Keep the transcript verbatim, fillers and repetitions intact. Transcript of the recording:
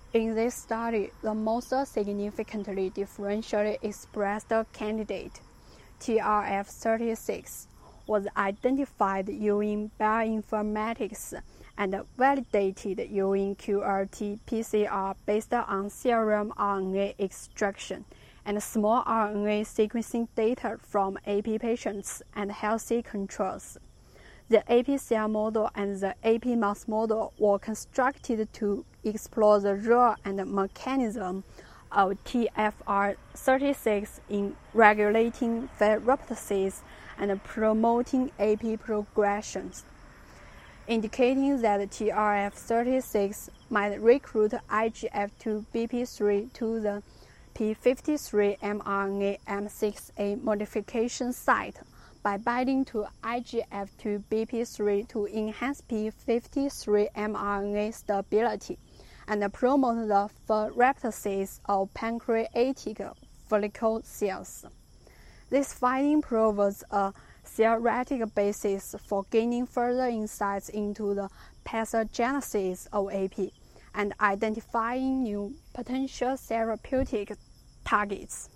In this study, the most significantly differentially expressed candidate, T R F thirty-six, was identified using bioinformatics and validated using Q R T P C R based on serum R N A extraction and small R N A sequencing data from A P patients and healthy controls. The A P cell model and the A P mouse model were constructed to explore the role and mechanism of T F R thirty-six in regulating ferroptosis and promoting A P progressions, indicating that T R F thirty-six might recruit I G F two B P three to the P fifty-three mRNA M six A modification site by binding to I G F two B P three to enhance P fifty-three mRNA stability and promote the ferroptosis of pancreatic follicle cells. This finding provides a theoretic basis for gaining further insights into the pathogenesis of A P and identifying new potential therapeutic targets.